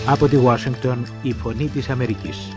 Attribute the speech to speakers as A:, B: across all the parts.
A: Από τη Ουάσιγκτον, η Φωνή της Αμερικής.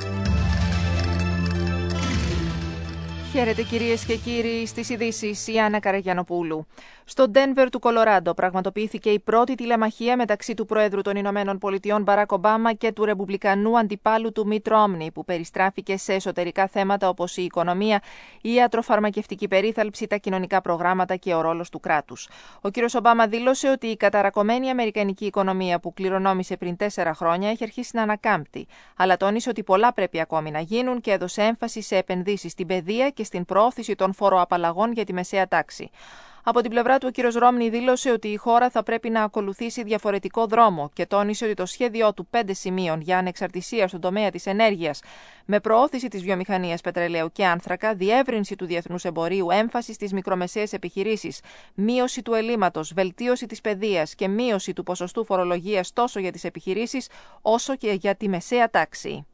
B: Χαίρετε κυρίες και κύριοι, στις ειδήσεις η Άννα Καραγιανοπούλου. Στο Ντένβερ του Κολοράντο πραγματοποιήθηκε η πρώτη τηλεμαχία μεταξύ του Προέδρου των Ηνωμένων Πολιτειών Μπαράκ Ομπάμα και του ρεπουμπλικανού αντιπάλου του Μιτ Ρόμνι, που περιστράφηκε σε εσωτερικά θέματα όπως η οικονομία, η ιατροφαρμακευτική περίθαλψη, τα κοινωνικά προγράμματα και ο ρόλος του κράτους. Ο κ. Ομπάμα δήλωσε ότι η καταρακωμένη αμερικανική οικονομία που κληρονόμησε πριν 4 χρόνια έχει αρχίσει να ανακάμπτει, αλλά τόνισε ότι πολλά πρέπει ακόμη να γίνουν και έδωσε έμφαση σε επενδύσεις στην παιδεία και στην προώθηση των φοροαπαλλαγών για τη μεσαία τάξη. Από την πλευρά του, ο κ. Ρόμνι δήλωσε ότι η χώρα θα πρέπει να ακολουθήσει διαφορετικό δρόμο και τόνισε ότι το σχέδιό του 5 σημείων για ανεξαρτησία στον τομέα της ενέργειας, με προώθηση της βιομηχανίας πετρελαίου και άνθρακα, διεύρυνση του διεθνούς εμπορίου, έμφαση στις μικρομεσαίες επιχειρήσεις, μείωση του ελλείμματος, βελτίωση της παιδείας και μείωση του ποσοστού φορολογίας τόσο για τις επιχειρήσεις όσο και για τη μεσαία τάξη.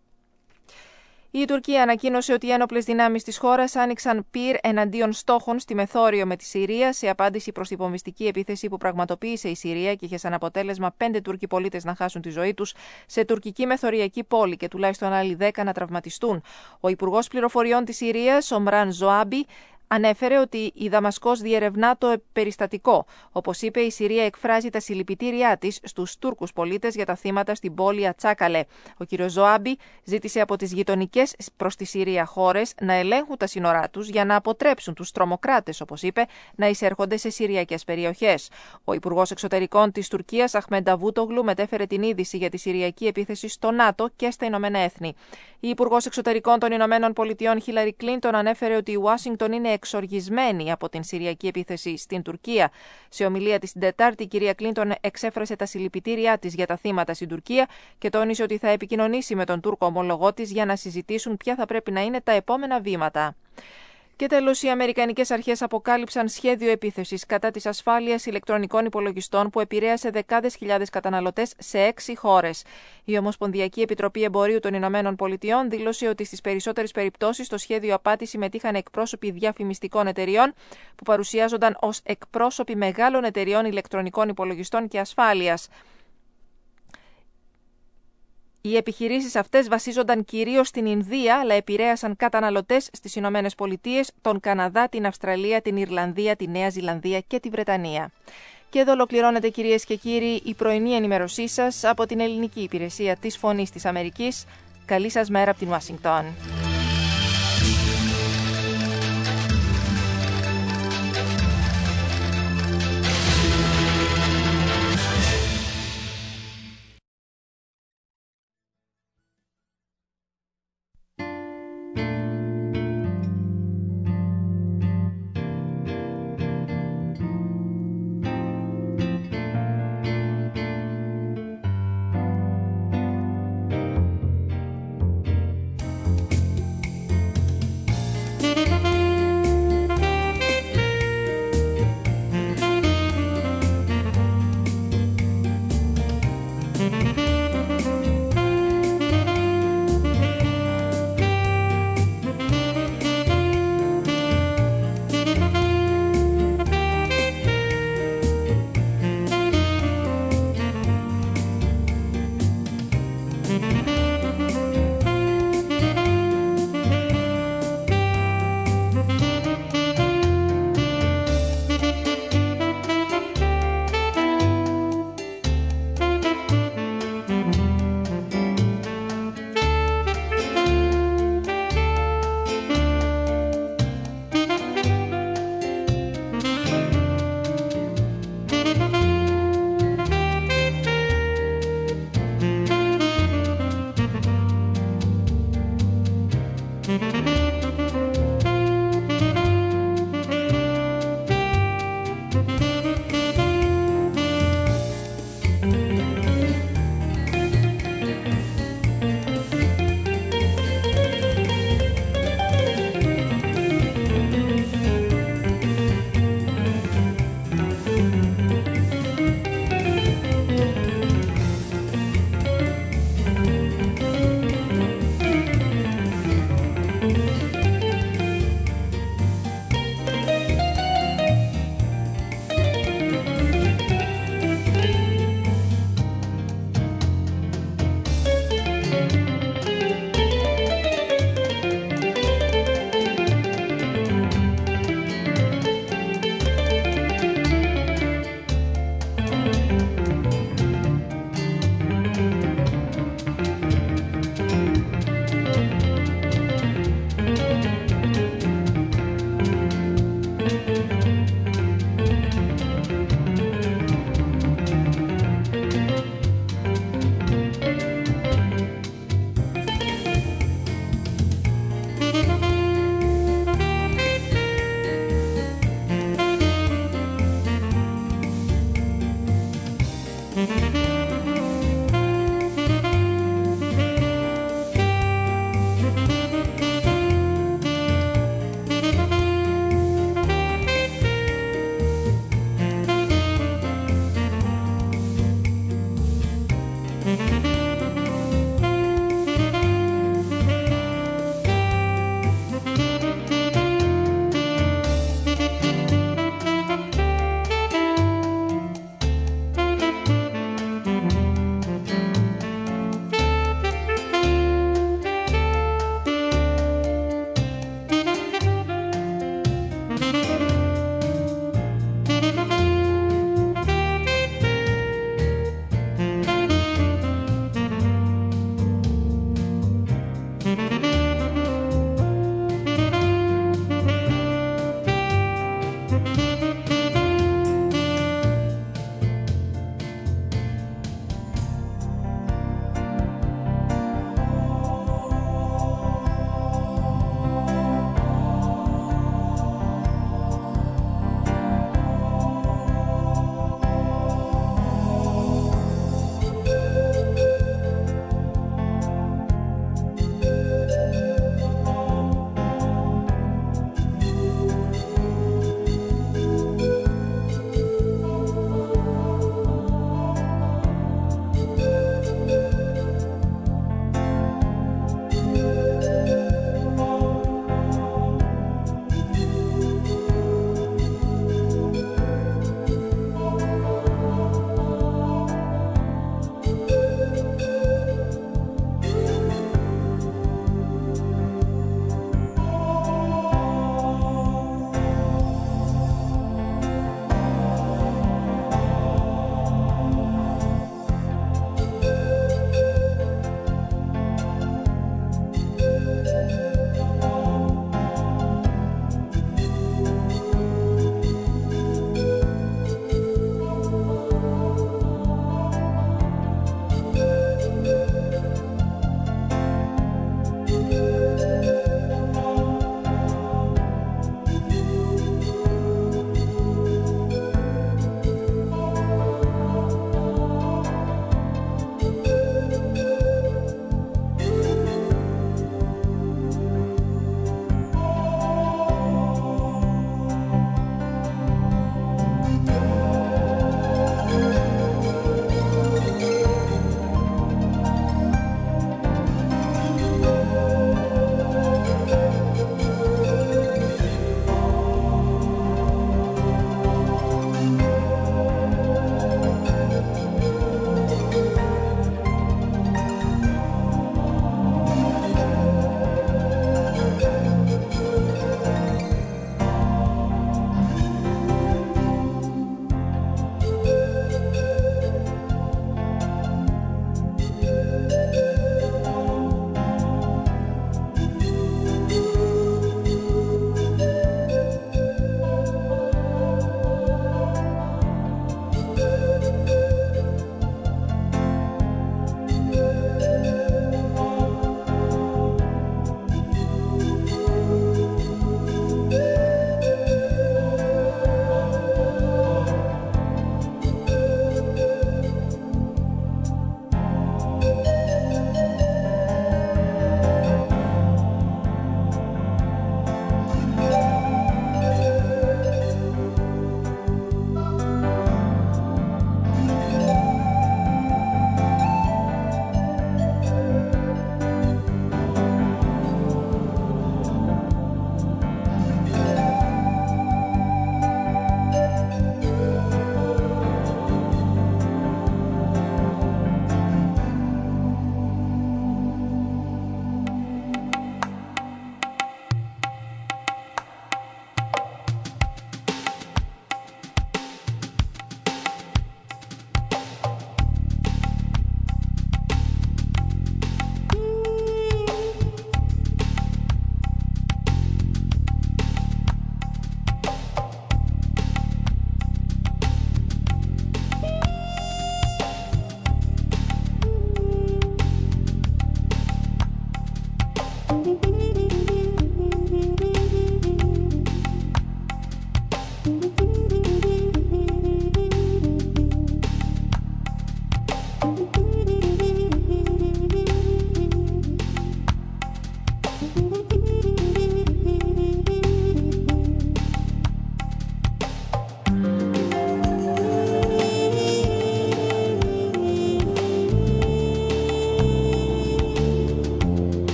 B: Η Τουρκία ανακοίνωσε ότι οι ένοπλες δυνάμεις της χώρας άνοιξαν πυρ εναντίον στόχων στη μεθόριο με τη Συρία σε απάντηση προς τη βομβιστική επίθεση που πραγματοποίησε η Συρία και είχε σαν αποτέλεσμα 5 Τούρκοι πολίτες να χάσουν τη ζωή τους σε τουρκική μεθοριακή πόλη και τουλάχιστον άλλοι 10 να τραυματιστούν. Ο Υπουργός Πληροφοριών της Συρίας, Ομράν Ζωάμπι, ανέφερε ότι η Δαμασκός διερευνά το περιστατικό. Όπως είπε, η Συρία εκφράζει τα συλληπιτήριά της στους Τούρκους πολίτες για τα θύματα στην πόλη Ατσάκαλε. Ο κ. Ζωάμπι ζήτησε από τις γειτονικές προς τη Συρία χώρες να ελέγχουν τα σύνορά τους για να αποτρέψουν τους τρομοκράτες, όπως είπε, να εισέρχονται σε συριακές περιοχές. Ο Υπουργός Εξωτερικών της Τουρκίας, Αχμέντ Νταβούτογλου, μετέφερε την είδηση για τη συριακή επίθεση στο ΝΑΤΟ και στα Ηνωμένα Έθνη. Η Υπουργός Εξωτερικών των Ηνωμένων Πολιτειών, Χίλαρι Κλίντον, ανέφερε ότι η Ουάσιγκτον είναι εξοργισμένη από την συριακή επίθεση στην Τουρκία. Σε ομιλία της την Τετάρτη, η κυρία Κλίντον εξέφρασε τα συλληπιτήριά της για τα θύματα στην Τουρκία και τόνισε ότι θα επικοινωνήσει με τον Τούρκο ομολογό της για να συζητήσουν ποια θα πρέπει να είναι τα επόμενα βήματα. Και τέλος, οι Αμερικανικές αρχές αποκάλυψαν σχέδιο επίθεσης κατά της ασφάλειας ηλεκτρονικών υπολογιστών που επηρέασε δεκάδες χιλιάδες καταναλωτές σε 6 χώρες. Η Ομοσπονδιακή Επιτροπή Εμπορίου των Ηνωμένων Πολιτειών δήλωσε ότι στις περισσότερες περιπτώσεις στο σχέδιο απάτη συμμετείχαν εκπρόσωποι διαφημιστικών εταιριών που παρουσιάζονταν ως εκπρόσωποι μεγάλων εταιριών ηλεκτρονικών υπολογιστών και ασφάλειας. Οι επιχειρήσεις αυτές βασίζονταν κυρίως στην Ινδία, αλλά επηρέασαν καταναλωτές στις Ηνωμένες Πολιτείες, τον Καναδά, την Αυστραλία, την Ιρλανδία, τη Νέα Ζηλανδία και τη Βρετανία. Και εδώ ολοκληρώνεται, κυρίες και κύριοι, η πρωινή ενημέρωσή σας από την ελληνική υπηρεσία της Φωνής της Αμερικής. Καλή σας μέρα από την Ουάσιγκτον.